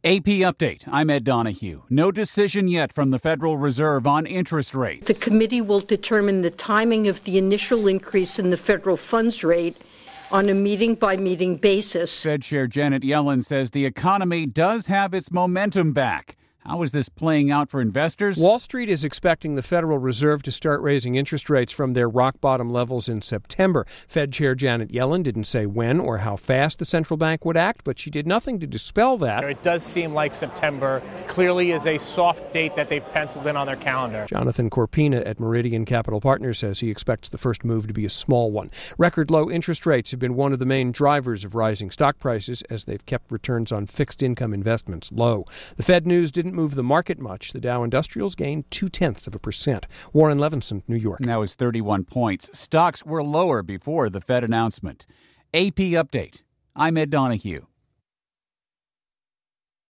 AP Update. I'm Ed Donahue. No decision yet from the Federal Reserve on interest rates. The committee will determine the timing of the initial increase in the federal funds rate on a meeting-by-meeting basis. Fed Chair Janet Yellen says the economy does have its momentum back. How is this playing out for investors? Wall Street is expecting the Federal Reserve to start raising interest rates from their rock-bottom levels in September. Fed Chair Janet Yellen didn't say when or how fast the central bank would act, but she did nothing to dispel that. It does seem like September clearly is a soft date that they've penciled in on their calendar. Jonathan Corpina at Meridian Capital Partners says he expects the first move to be a small one. Record low interest rates have been one of the main drivers of rising stock prices as they've kept returns on fixed income investments low. The Fed news didn't move the market much. The Dow Industrials gained 0.2%. Warren Levinson, New York. That was 31 points. Stocks were lower before the Fed announcement. AP Update. I'm Ed Donahue.